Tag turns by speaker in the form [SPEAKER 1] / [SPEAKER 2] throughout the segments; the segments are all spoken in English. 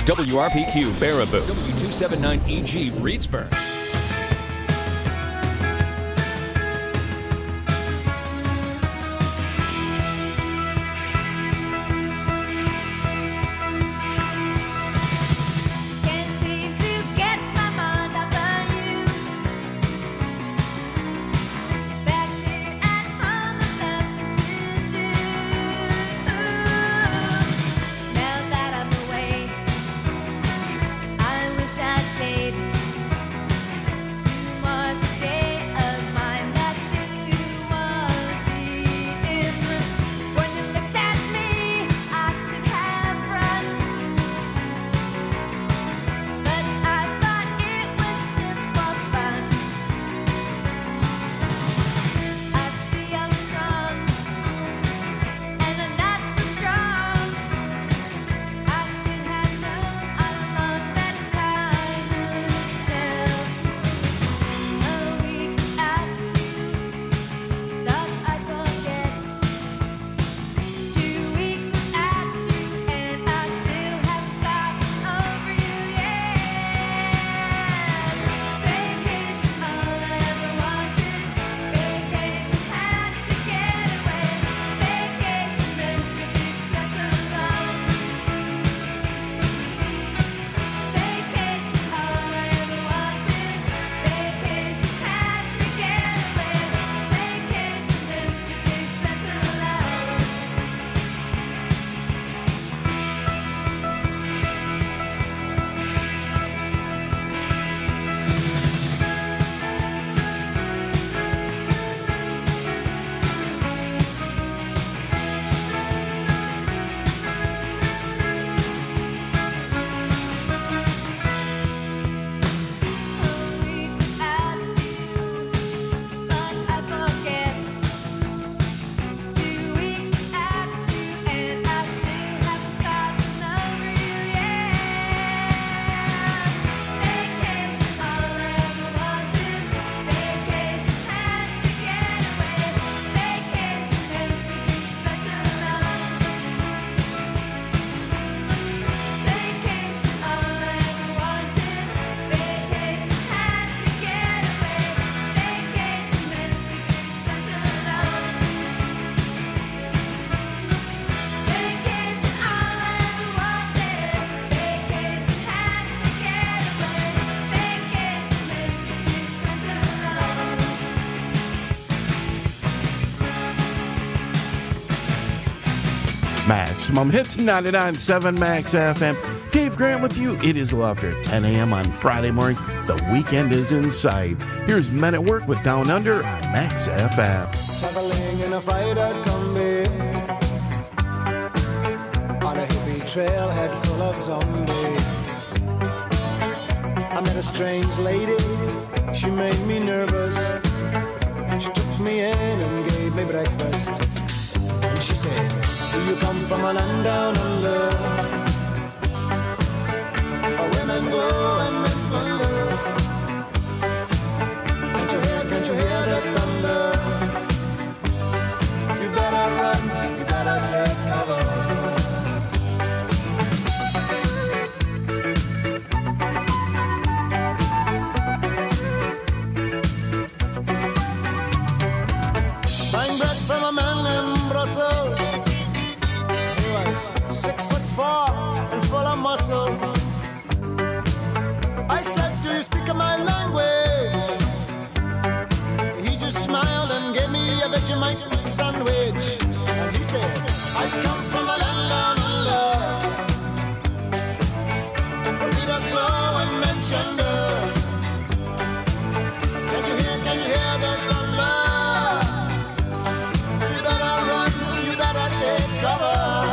[SPEAKER 1] WRPQ Baraboo, W279EG Reedsburg.
[SPEAKER 2] Maximum Hits 99.7 Max FM. Dave Grant with you. It is a little after 10 a.m. on Friday morning. The weekend is in sight. Here's Men at Work with Down Under on Max FM.
[SPEAKER 3] Traveling in a fried-out Kombi on a hippie trailhead full of zombies. I met a strange lady. She made me nervous. She took me in and gave me breakfast. And she said, do you come from a land down under, where women go and men wonder? Can't you hear the thunder? You better run, you better take cover. Buying bread from a man in Brussels. 6'4" and full of muscle. I said, do you speak my language? He just smiled and gave me a Vegemite sandwich. And he said, I come from a land down under, where Peter's flow and mentioned. Can you hear the thunder? You better run, you better take cover.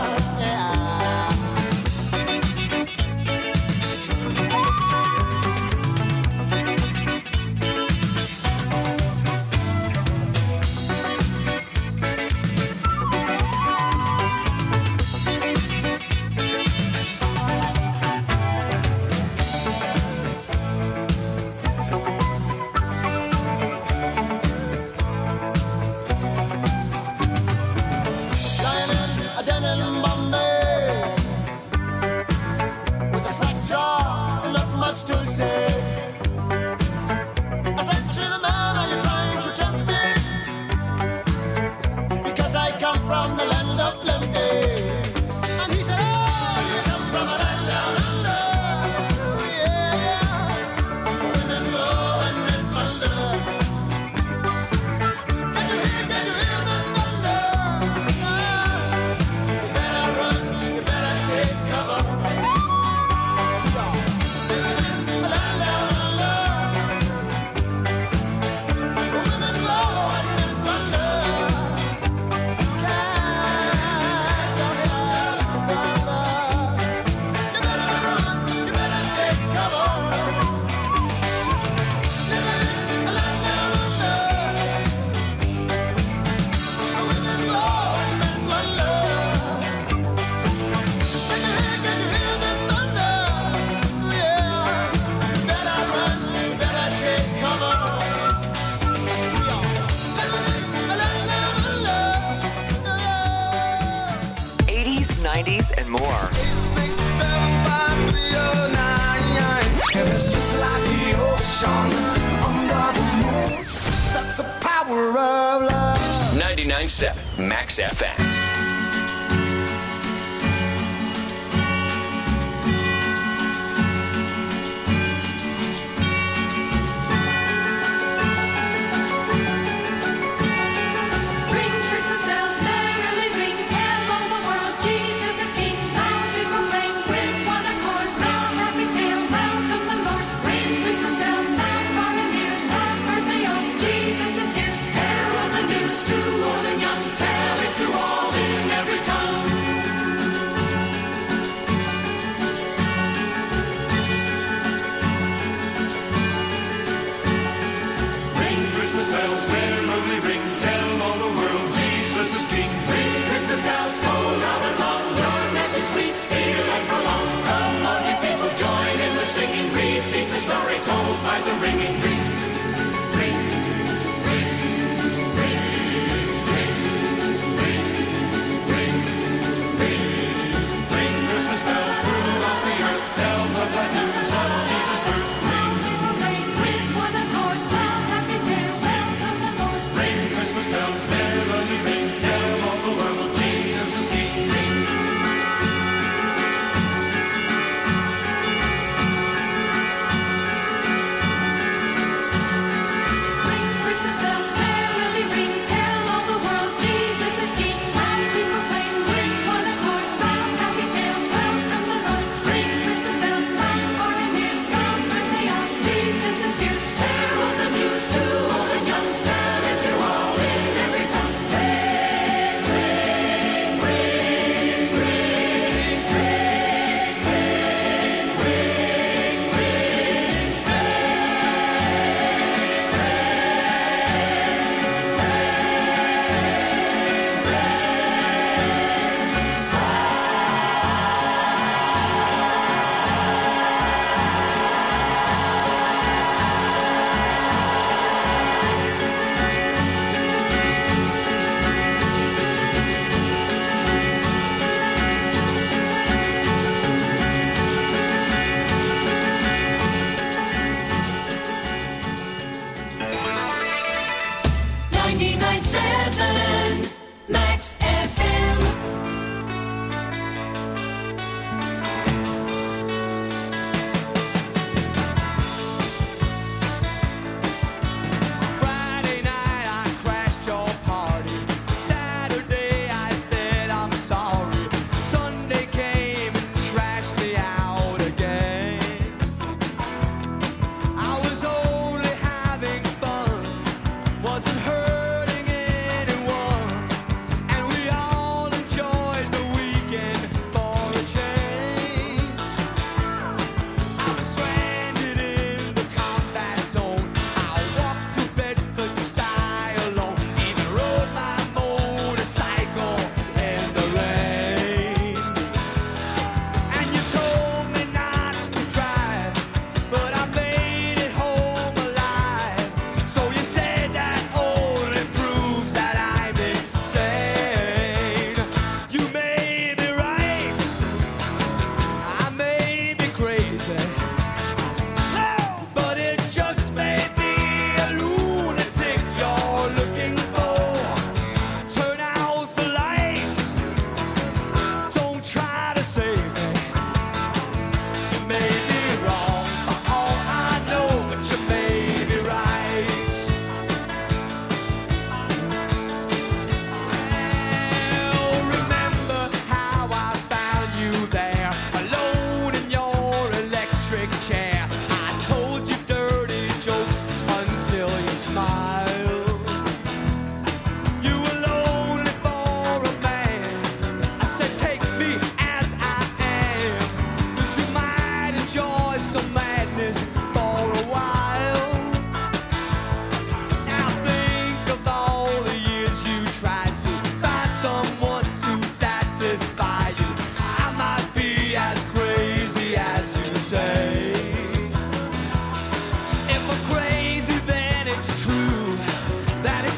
[SPEAKER 4] oldies, and more.
[SPEAKER 3] It's just like the ocean under the moon. That's the power of love.
[SPEAKER 1] 99.7 Max FM.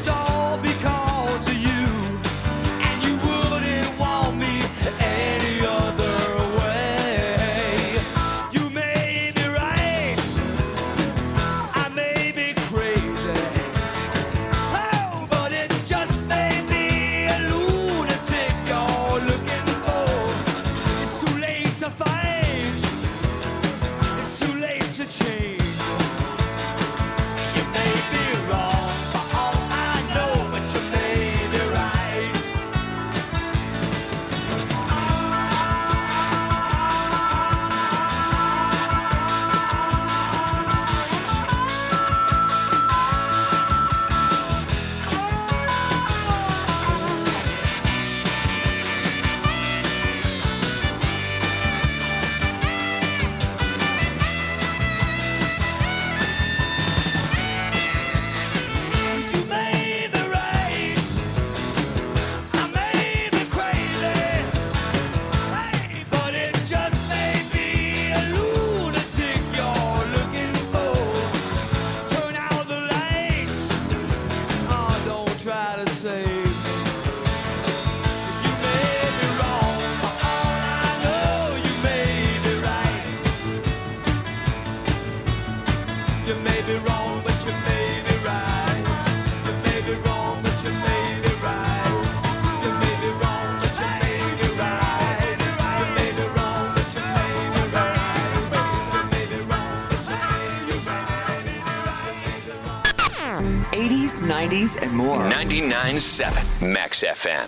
[SPEAKER 5] Any
[SPEAKER 4] 80s, 90s, and more.
[SPEAKER 1] 99.7 Max FM.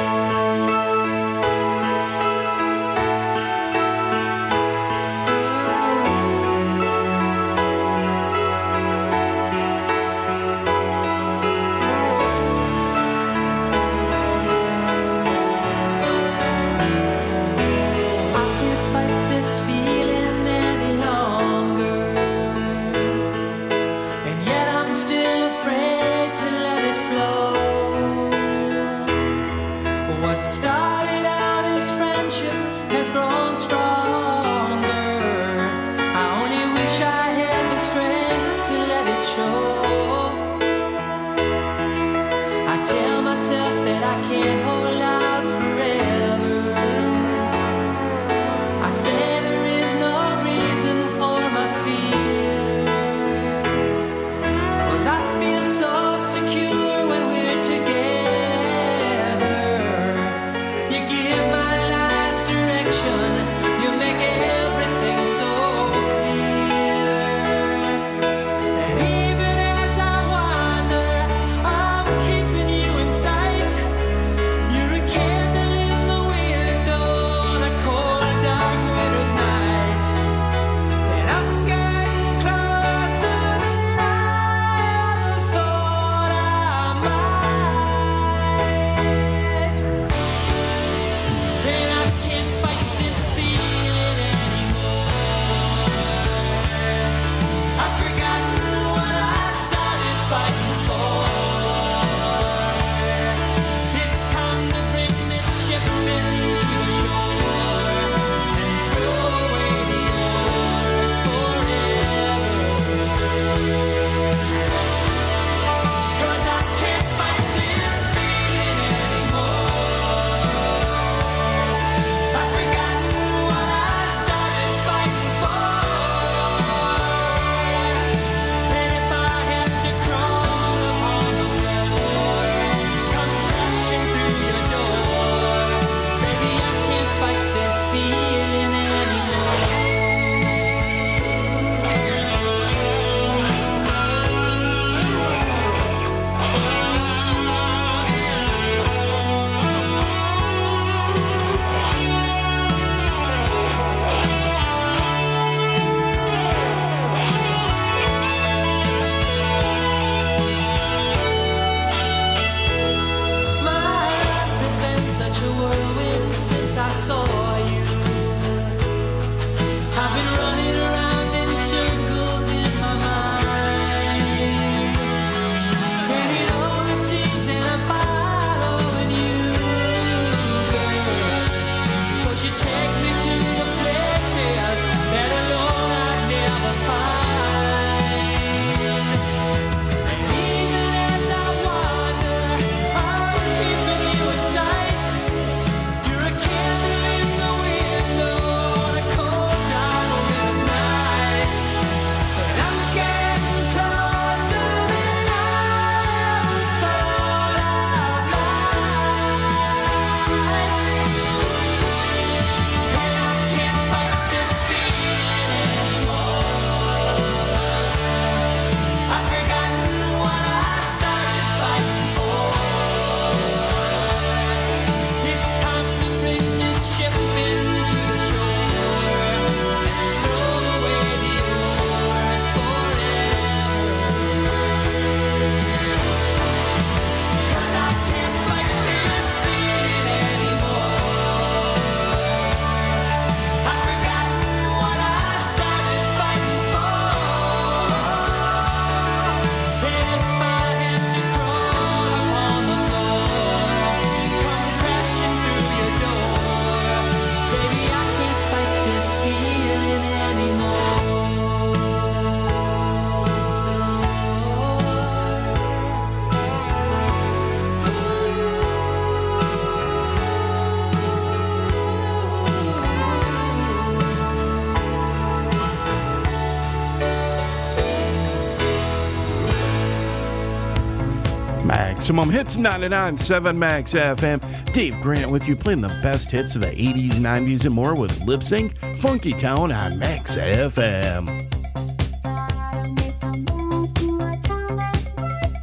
[SPEAKER 2] Maximum Hits 99.7 Max FM. Dave Grant with you, playing the best hits of the 80s, 90s, and more with Lip Sync, Funky Town on Max FM.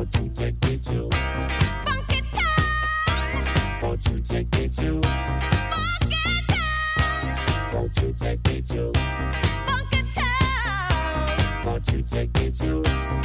[SPEAKER 3] Won't you take me to Funky Town? Won't you take me to Funky Town? Won't you take me to Funky Town? Won't you take me to Funky Town?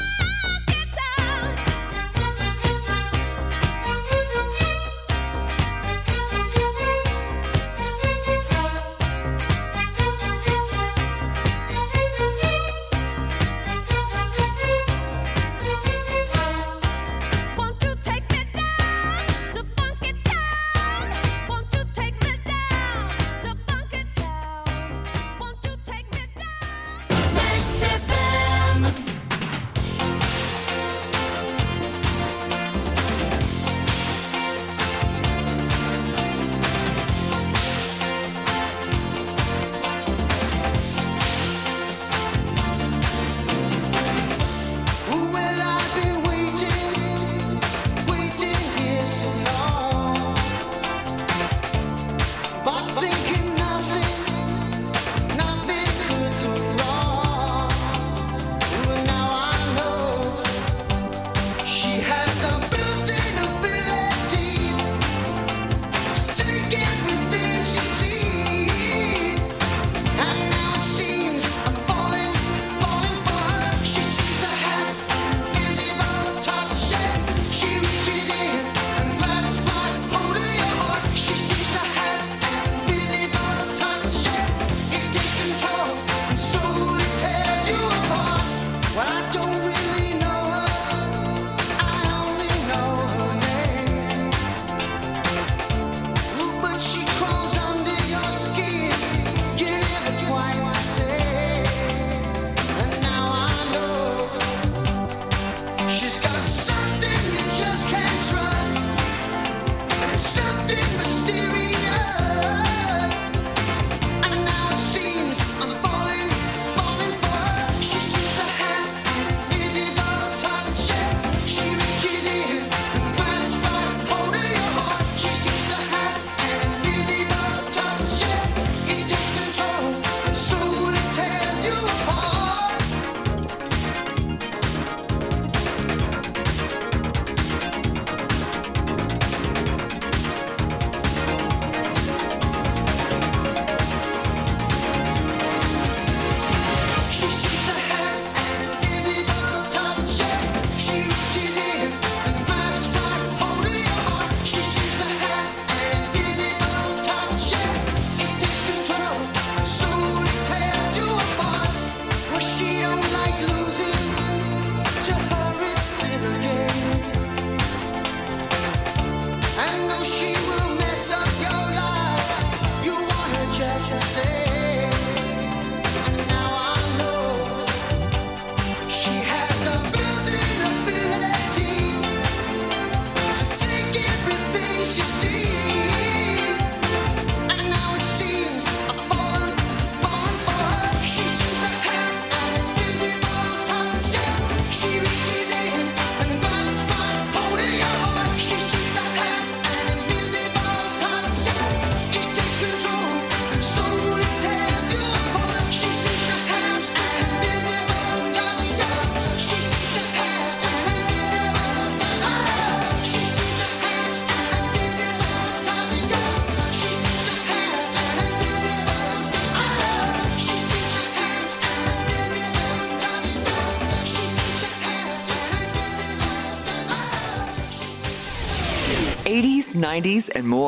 [SPEAKER 4] '80s, '90s, and more.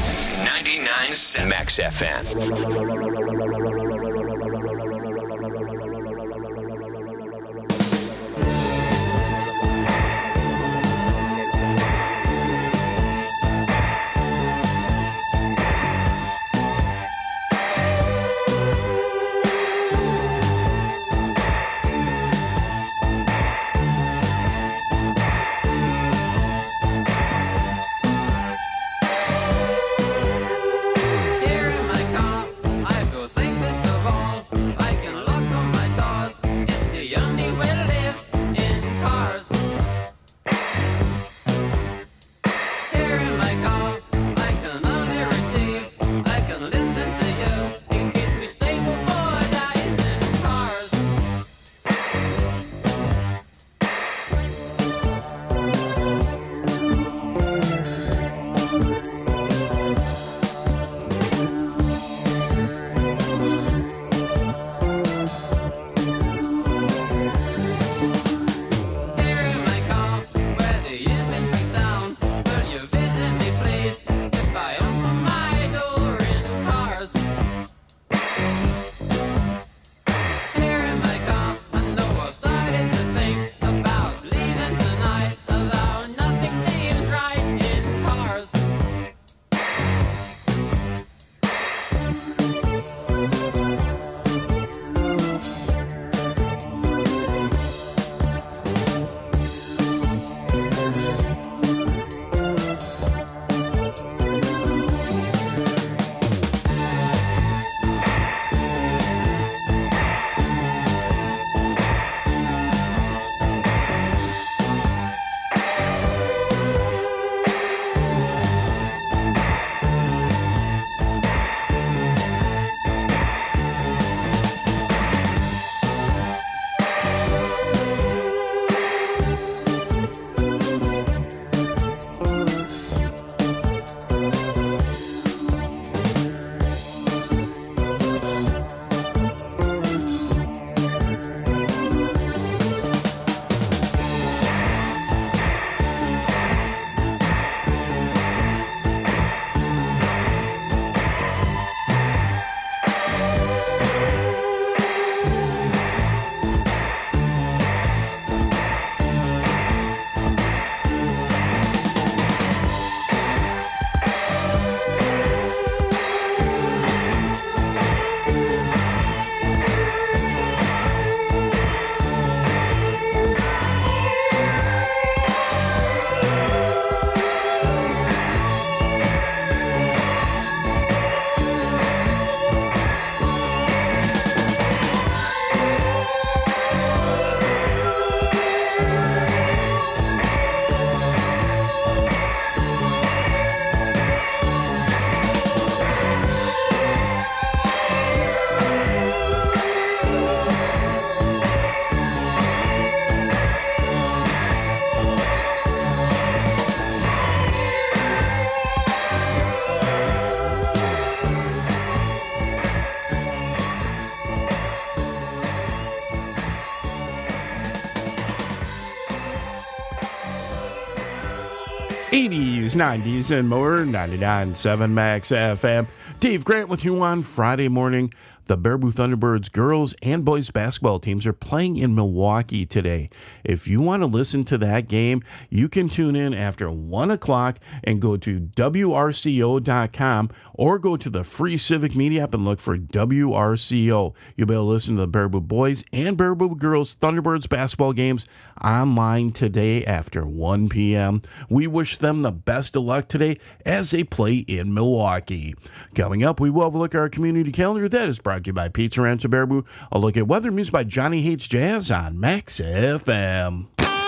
[SPEAKER 1] 99.7 Max FM.
[SPEAKER 5] Here in my car, I feel safe
[SPEAKER 2] 80s, 90s, and more. 99.7 Max FM. Dave Grant with you on Friday morning. The Baraboo Thunderbirds girls and boys basketball teams are playing in Milwaukee today. If you want to listen to that game, you can tune in after 1 o'clock and go to WRCO.com or go to the free Civic Media app and look for WRCO. You'll be able to listen to the Baraboo boys and Baraboo girls Thunderbirds basketball games online today after 1 p.m. We wish them the best of luck today as they play in Milwaukee. Coming up, we will have a look at our community calendar. That is brought to you by Pizza Ranch of Baraboo. A look at weather music by Johnny Hates Jazz on Max FM.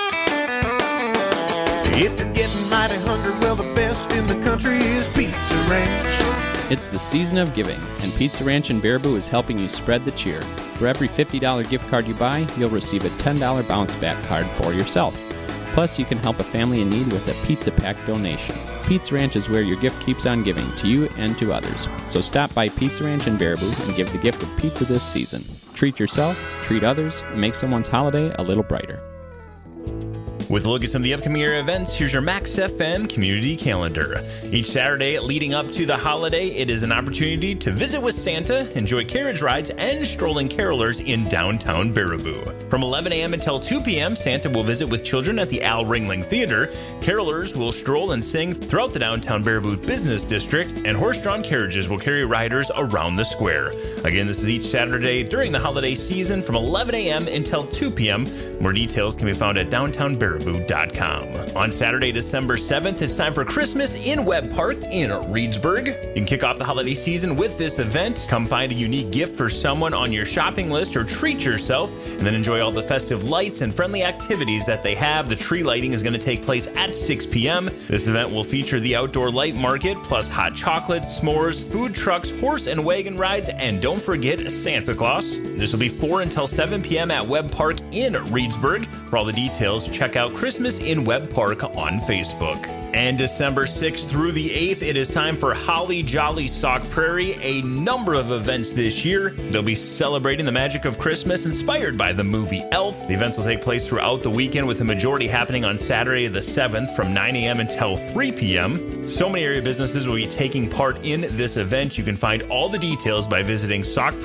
[SPEAKER 5] If you're getting mighty hungry, well, the best in the country is Pizza Ranch.
[SPEAKER 6] It's the season of giving, and Pizza Ranch in Baraboo is helping you spread the cheer. For every $50 gift card you buy, you'll receive a $10 bounce back card for yourself. Plus, you can help a family in need with a pizza pack donation. Pizza Ranch is where your gift keeps on giving to you and to others. So stop by Pizza Ranch in Baraboo and give the gift of pizza this season. Treat yourself, treat others, and make someone's holiday a little brighter.
[SPEAKER 7] With a look at some of the upcoming area events, here's your Max FM community calendar. Each Saturday leading up to the holiday, it is an opportunity to visit with Santa, enjoy carriage rides, and strolling carolers in downtown Baraboo. From 11 a.m. until 2 p.m., Santa will visit with children at the Al Ringling Theater. Carolers will stroll and sing throughout the downtown Baraboo Business District, and horse-drawn carriages will carry riders around the square. Again, this is each Saturday during the holiday season from 11 a.m. until 2 p.m. More details can be found at downtownbaraboo.com. On Saturday, December 7th, it's time for Christmas in Webb Park in Reedsburg. You can kick off the holiday season with this event. Come find a unique gift for someone on your shopping list or treat yourself, and then enjoy all the festive lights and friendly activities that they have. The tree lighting is going to take place at 6 p.m. This event will feature the outdoor light market, plus hot chocolate, s'mores, food trucks, horse and wagon rides, and don't forget Santa Claus. This will be 4 until 7 p.m. at Webb Park in Reedsburg. For all the details, check out Christmas in Webb Park on Facebook. And December 6th through the 8th, it is time for Holly Jolly Sauk Prairie, a number of events this year. They'll be celebrating the magic of Christmas inspired by the movie Elf. The events will take place throughout the weekend, with the majority happening on Saturday the 7th from 9 a.m. until 3 p.m. So many area businesses will be taking part in this event. You can find all the details by visiting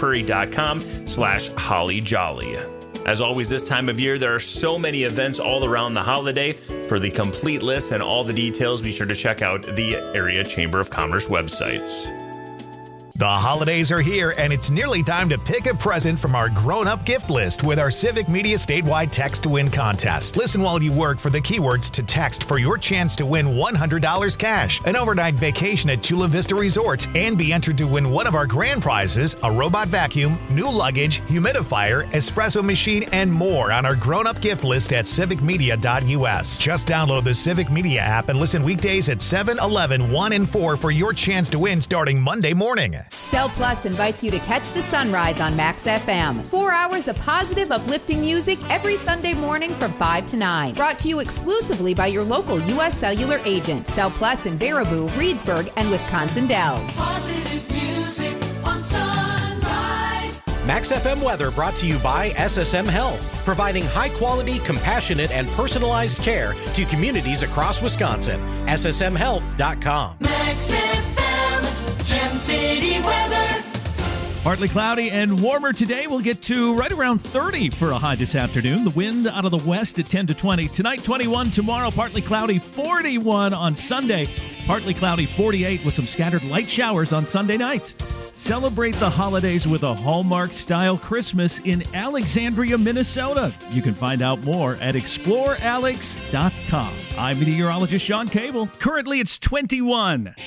[SPEAKER 7] saukprairie.com/hollyjolly. As always, this time of year, there are so many events all around the holiday. For the complete list and all the details, be sure to check out the Area Chamber of Commerce websites.
[SPEAKER 8] The holidays are here, and it's nearly time to pick a present from our grown-up gift list with our Civic Media statewide text-to-win contest. Listen while you work for the keywords to text for your chance to win $100 cash, an overnight vacation at Chula Vista Resort, and be entered to win one of our grand prizes, a robot vacuum, new luggage, humidifier, espresso machine, and more on our grown-up gift list at civicmedia.us. Just download the Civic Media app and listen weekdays at 7, 11, 1, and 4 for your chance to win starting Monday morning.
[SPEAKER 9] Cell Plus invites you to catch the sunrise on Max FM. 4 hours of positive, uplifting music every Sunday morning from 5 to 9. Brought to you exclusively by your local U.S. Cellular agent. Cell Plus in Baraboo, Reedsburg, and Wisconsin Dells.
[SPEAKER 3] Positive music on sunrise.
[SPEAKER 10] Max FM weather brought to you by SSM Health, providing high-quality, compassionate, and personalized care to communities across Wisconsin. SSMHealth.com.
[SPEAKER 3] Max FM, Gem City weather.
[SPEAKER 11] Partly cloudy and warmer today. We'll get to right around 30 for a high this afternoon. The wind out of the west at 10 to 20. Tonight, 21. Tomorrow, partly cloudy, 41 on Sunday. Partly cloudy, 48 with some scattered light showers on Sunday night. Celebrate the holidays with a Hallmark-style Christmas in Alexandria, Minnesota. You can find out more at explorealex.com. I'm meteorologist Sean Cable. Currently, it's 21.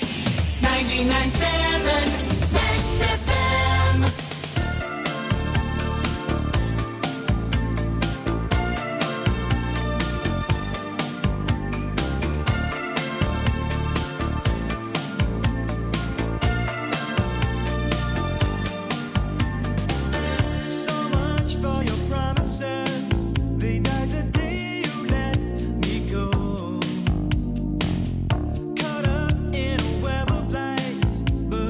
[SPEAKER 3] 99.7 Max FM.
[SPEAKER 5] Caught up in a web of lights, but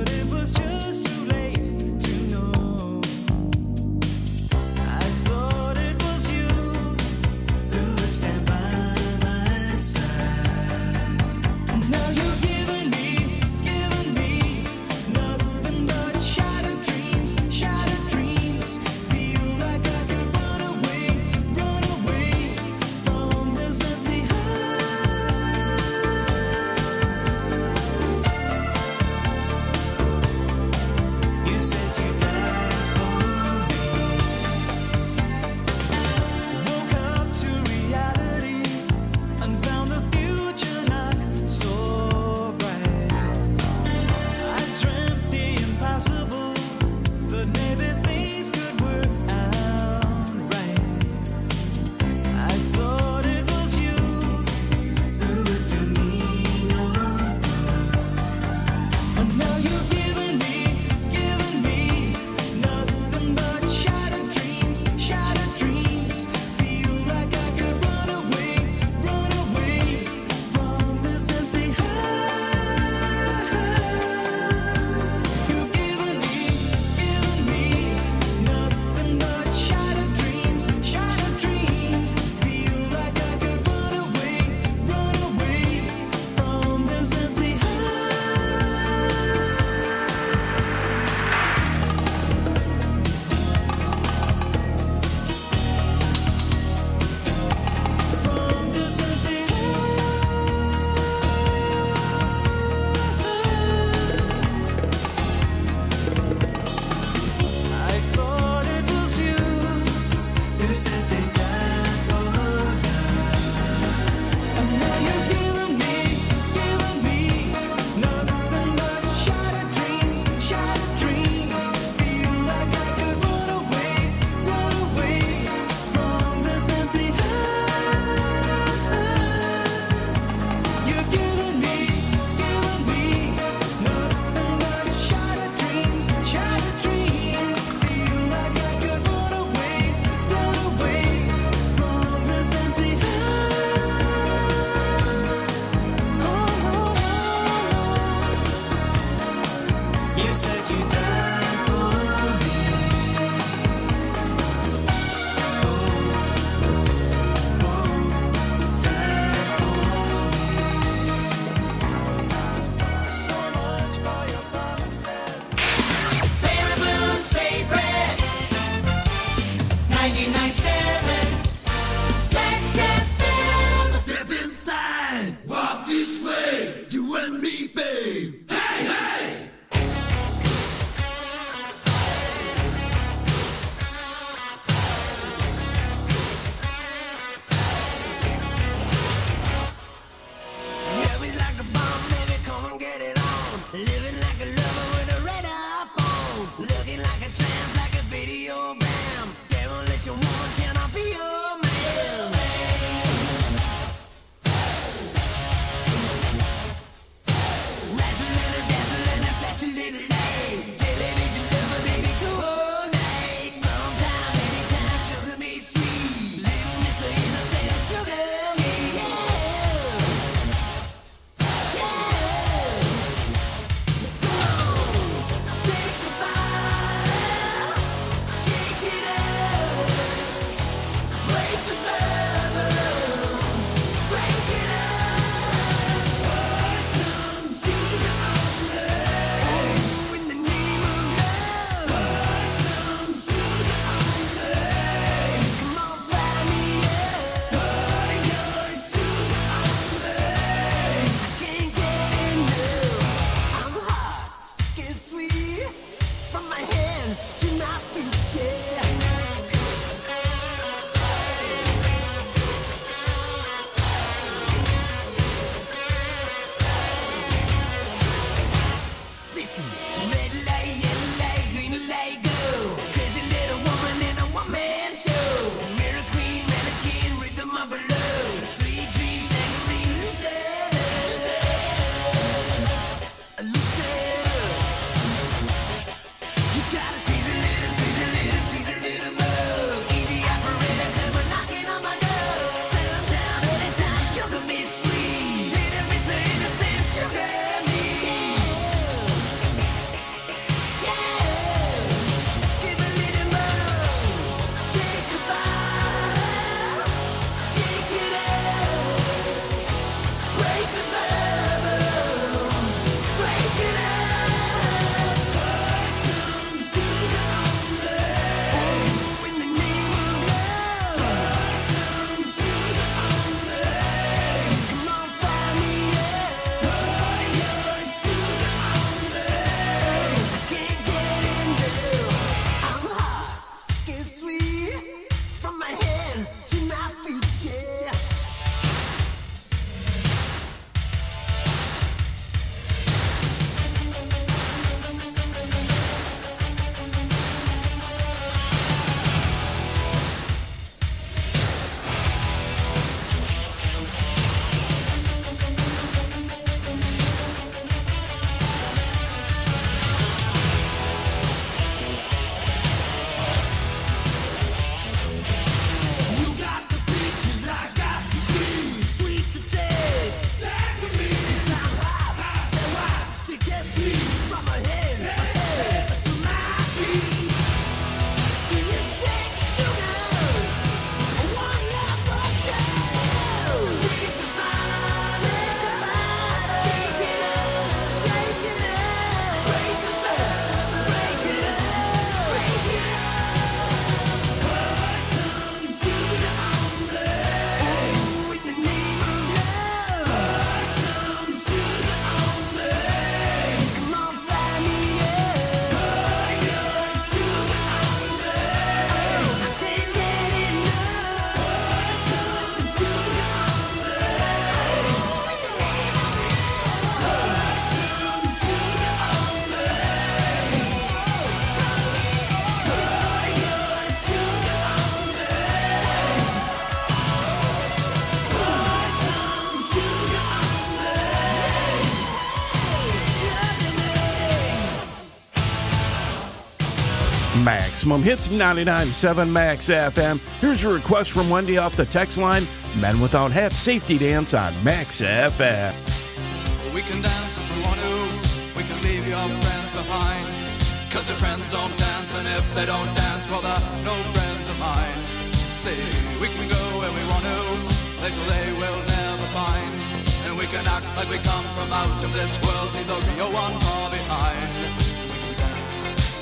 [SPEAKER 2] Maximum Hits 99.7 Max FM. Here's a request from Wendy off the text line. Men Without Hats Safety Dance on Max FM.
[SPEAKER 3] We can dance if we want to. We can leave your friends behind. Cause your friends don't dance, and if they don't dance, well, they're no friends of mine. See, we can go where we want to, places they will never find. And we can act like we come from out of this world, leave the real one far behind. We can dance.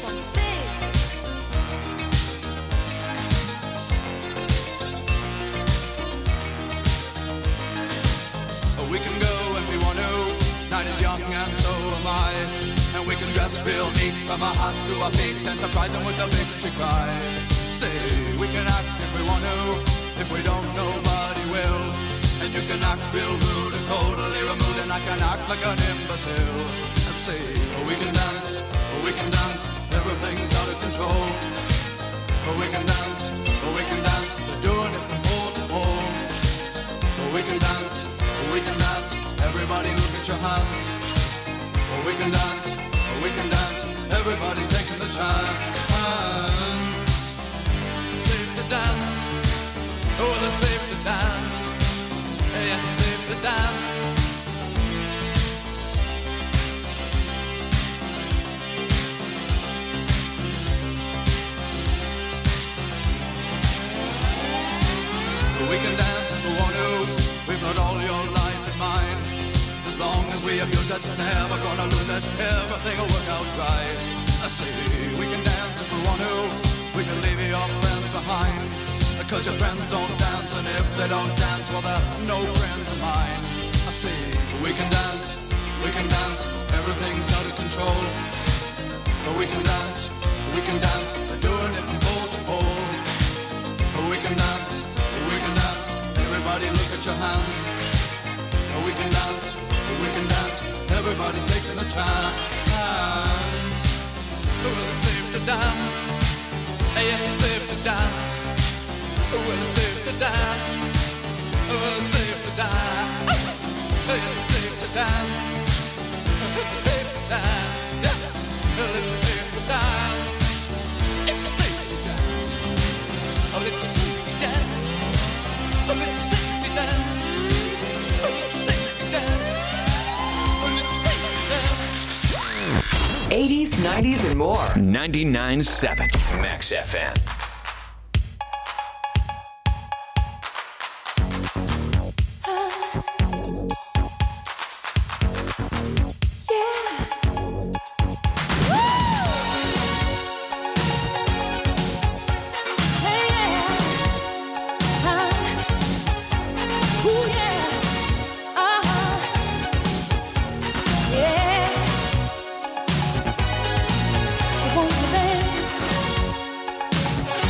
[SPEAKER 3] We can go when we want to, night is young and so am I. And we can dress real neat from our hearts to our feet and surprise them with a victory cry. Say, we can act if we want to, if we don't, nobody will. And you can act real rude and totally removed, and I can act like an imbecile. I say, we can dance, everything's out of control. We can dance, they're doing it from pole to pole. We can dance, everybody look at your hands. We can dance, everybody's taking the chance. Safe to dance, oh, it's safe to dance. Yes, it's safe to dance. We can dance if we want to. We've got all your life in mind. As long as we abuse it, never gonna lose it. Everything will work out right. I say we can dance if we want to. We can leave your friends behind. Because your friends don't dance, and if they don't dance, well, they're no friends of mine. I say we can dance, everything's out of control. But we can dance, they're doing it from pole to pole. But we can dance, everybody look at your hands. But we can dance, everybody's taking a chance. Well, it's safe to dance, yes, it's safe to dance. Well, it's safe to dance. Well, it's safe to dance. It's safe to dance. It's safe to dance. Well, it's safe to dance. It's safe to dance. Oh, it's safe to dance. Oh, it's safe to dance. Oh, it's safe to dance. Oh, it's safe to dance.
[SPEAKER 4] 80s, 90s, and more.
[SPEAKER 1] 99.7 Max FM.
[SPEAKER 3] Won't you dance?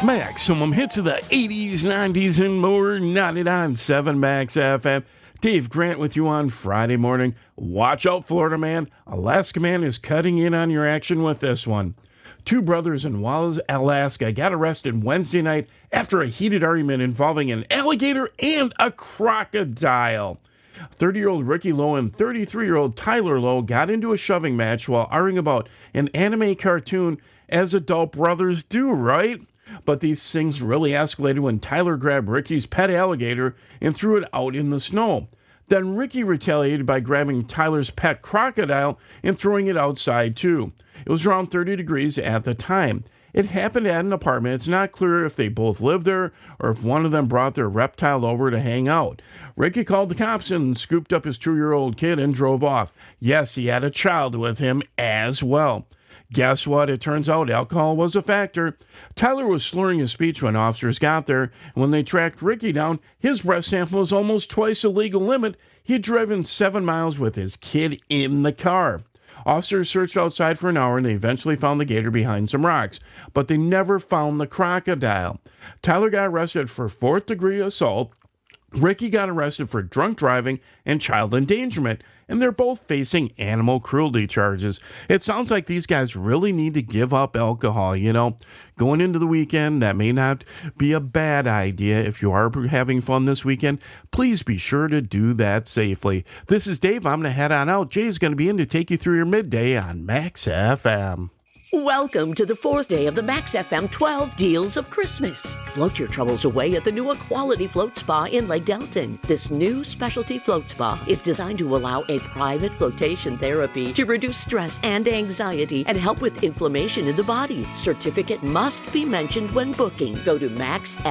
[SPEAKER 2] Maximum hits of the 80s, 90s, and more. 99.7 Max FM. Dave Grant with you on Friday morning. Watch out, Florida man. Alaska man is cutting in on your action with this one. Two brothers in Wallace, Alaska got arrested Wednesday night after a heated argument involving an alligator and a crocodile. 30-year-old Ricky Lowe and 33-year-old Tyler Lowe got into a shoving match while arguing about an anime cartoon, as adult brothers do, right? But these things really escalated when Tyler grabbed Ricky's pet alligator and threw it out in the snow. Then Ricky retaliated by grabbing Tyler's pet crocodile and throwing it outside too. It was around 30 degrees at the time. It happened at an apartment. It's not clear if they both lived there or if one of them brought their reptile over to hang out. Ricky called the cops and scooped up his 2-year-old kid and drove off. Yes, he had a child with him as well. Guess what? It turns out alcohol was a factor. Tyler was slurring his speech when officers got there, and when they tracked Ricky down, his breath sample was almost twice the legal limit. He had driven 7 miles with his kid in the car. Officers searched outside for an hour and they eventually found the gator behind some rocks, but they never found the crocodile. Tyler got arrested for 4th-degree assault. Ricky got arrested for drunk driving and child endangerment, and they're both facing animal cruelty charges. It sounds like these guys really need to give up alcohol, you know. Going into the weekend, that may not be a bad idea. If you are having fun this weekend, please be sure to do that safely. This is Dave. I'm going to head on out. Jay's going to be in to take you through your midday on Max FM.
[SPEAKER 12] Welcome to the 4th day of the Max FM 12 Deals of Christmas. Float your troubles away at the new Equality Float Spa in Lake Delton. This new specialty float spa is designed to allow a private flotation therapy to reduce stress and anxiety and help with inflammation in the body. Certificate must be mentioned when booking. Go to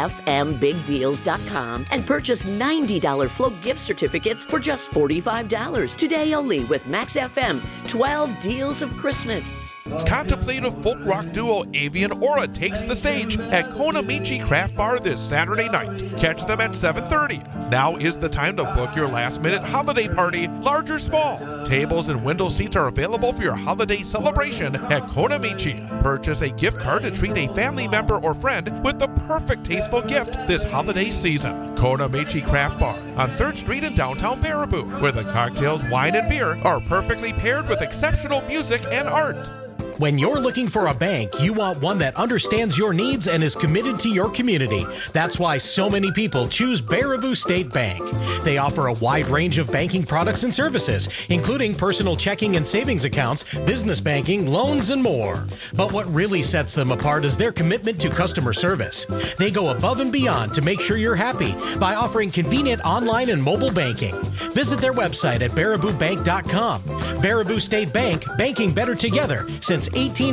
[SPEAKER 12] maxfmbigdeals.com and purchase $90 float gift certificates for just $45 today only with Max FM 12 Deals of Christmas.
[SPEAKER 13] Contemplative folk rock duo Avian Aura takes the stage at Konamichi Craft Bar this Saturday night. Catch them at 7:30. Now is the time to book your last-minute holiday party, large or small. Tables and window seats are available for your holiday celebration at Konamichi. Purchase a gift card to treat a family member or friend with the perfect tasteful gift this holiday season. Konamichi Craft Bar on 3rd Street in downtown Baraboo, where the cocktails, wine, and beer are perfectly paired with exceptional music and art.
[SPEAKER 10] When you're looking for a bank, you want one that understands your needs and is committed to your community. That's why so many people choose Baraboo State Bank. They offer a wide range of banking products and services, including personal checking and savings accounts, business banking, loans, and more. But what really sets them apart is their commitment to customer service. They go above and beyond to make sure you're happy by offering convenient online and mobile banking. Visit their website at baraboobank.com. Baraboo State Bank, banking better together since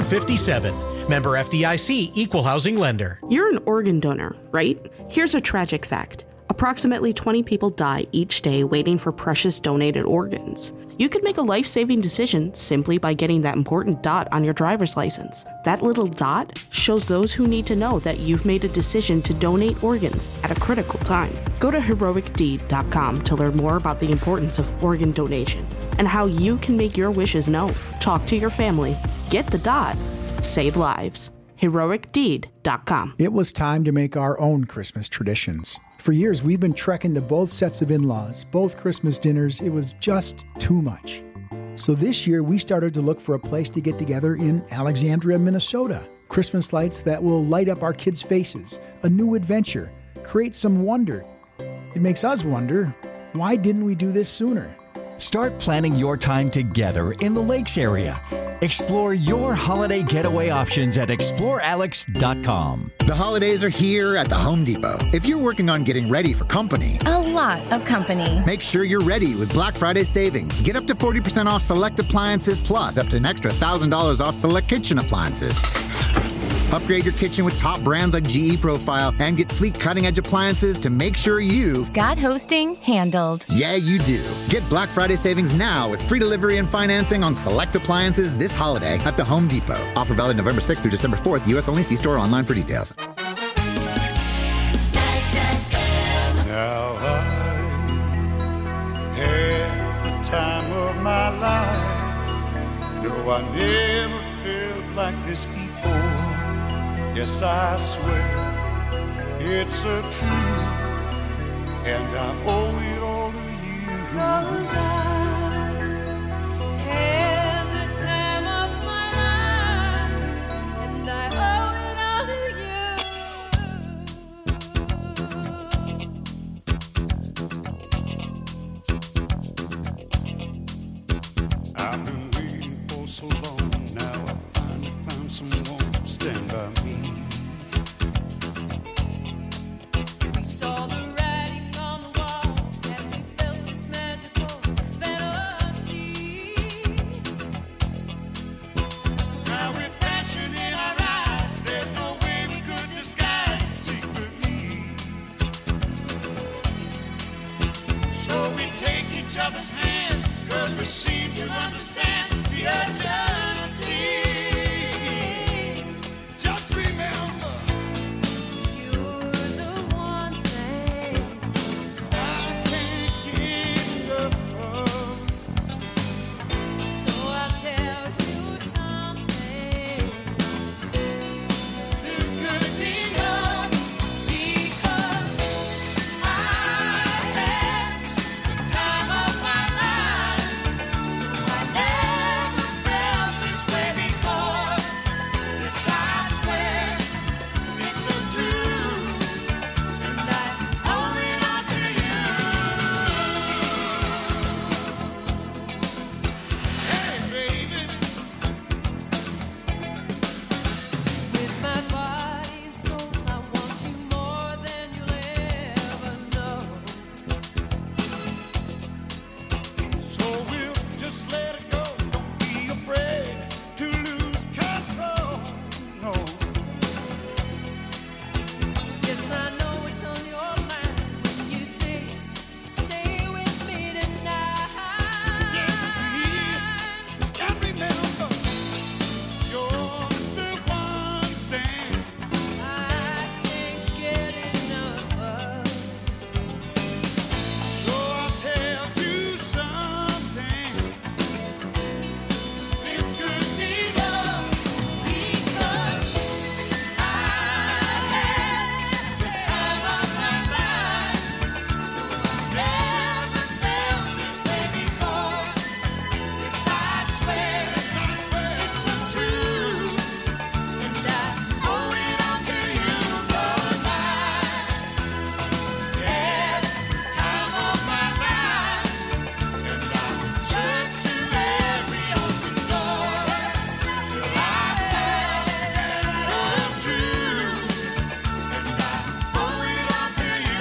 [SPEAKER 10] 1857. Member FDIC, Equal Housing Lender.
[SPEAKER 14] You're an organ donor, right? Here's a tragic fact. Approximately 20 people die each day waiting for precious donated organs. You could make a life-saving decision simply by getting that important dot on your driver's license. That little dot shows those who need to know that you've made a decision to donate organs at a critical time. Go to heroicdeed.com to learn more about the importance of organ donation and how you can make your wishes known. Talk to your family. Get the dot. Save lives. heroicdeed.com.
[SPEAKER 15] It was time to make our own Christmas traditions. For years, we've been trekking to both sets of in-laws, both Christmas dinners. It was just too much. So this year, we started to look for a place to get together in Alexandria, Minnesota. Christmas lights that will light up our kids' faces, a new adventure, create some wonder. It makes us wonder, why didn't we do this sooner?
[SPEAKER 16] Start planning your time together in the Lakes area. Explore your holiday getaway options at explorealex.com.
[SPEAKER 17] The holidays are here at the Home Depot. If you're working on getting ready for company,
[SPEAKER 18] a lot of company,
[SPEAKER 17] make sure you're ready with Black Friday savings. Get up to 40% off select appliances, plus up to an extra $1,000 off select kitchen appliances. Upgrade your kitchen with top brands like GE Profile and get sleek cutting-edge appliances to make sure you've
[SPEAKER 18] got hosting handled.
[SPEAKER 17] Yeah, you do. Get Black Friday savings now with free delivery and financing on select appliances this holiday at the Home Depot. Offer valid November 6th through December 4th. U.S. only. See store online for details.
[SPEAKER 5] Now I had the time of my life. No, I never felt like this before. Yes, I swear
[SPEAKER 3] It's a truth, and I owe it all to you. 'Cause I had the time of my life, and I owe it all to you. I've been waiting for so long, now I finally found someone to stand by me. Other's hand, 'cause we seem to understand the urgency. Just remember, you're the one thing I can't get enough of. So I'll tell you something. This could be love, because I had the time of my life. I never felt this way before. Yes, I swear it's so true, and I owe it all to you. Hey, baby, with my body and soul, I want you more than you'll ever know. So we'll just let it go. Don't be afraid to lose control. No. Yes, I know it's on your mind when you say, stay with me tonight. And remember, you're the one thing I can't get enough of. So I'll tell you something. This could be love, because I had the time of my life. Never felt this way before. Yes, I swear it's so true, and I owe it all to you. 'Cause I had the time of my life, and I searched to every open door till I found the truth, and I owe it all to you.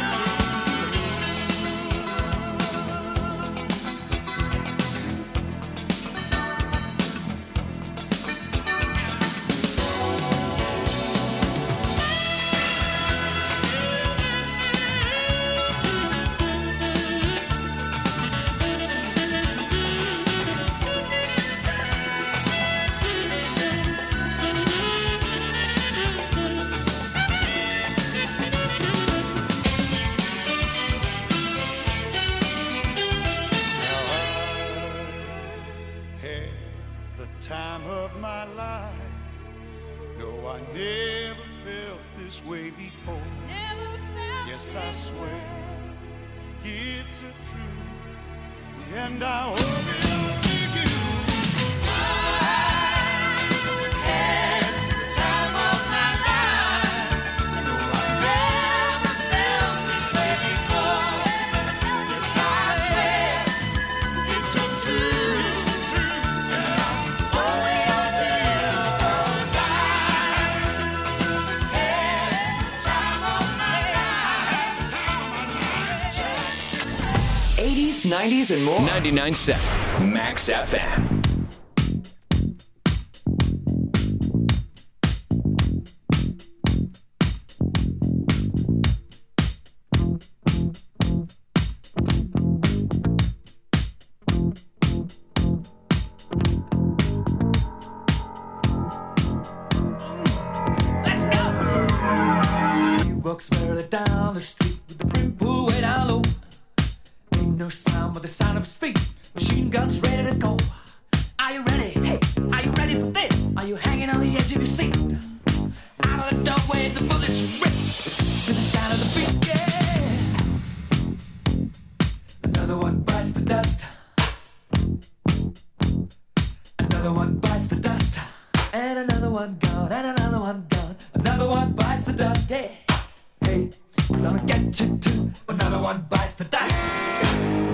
[SPEAKER 3] Had the time of my life. No, I never felt this way before. Yes, I swear it's a truth, and I owe it all to you. I had the time of my life. No, I never felt this way before. Yes, I swear it's so true, and I owe it all to you. 'Cause I had the time of my life.
[SPEAKER 1] 80s, 90s, and more. 99.7 Max FM.
[SPEAKER 19] He walks merrily down the street with the brim pulled way down low. Ain't no sound but the sound of his feet. Machine guns ready to go. Are you ready? Hey, are you ready for this? Are you hanging on the edge of your seat? Out of the doorway, the bullets rip to the side. sound of the beat, yeah. Another one bites the dust. Another one bites the dust. And another one gone, and another one gone. Another one bites the dust, hey. Hey, I'm gonna get you too. Another one bites the dust.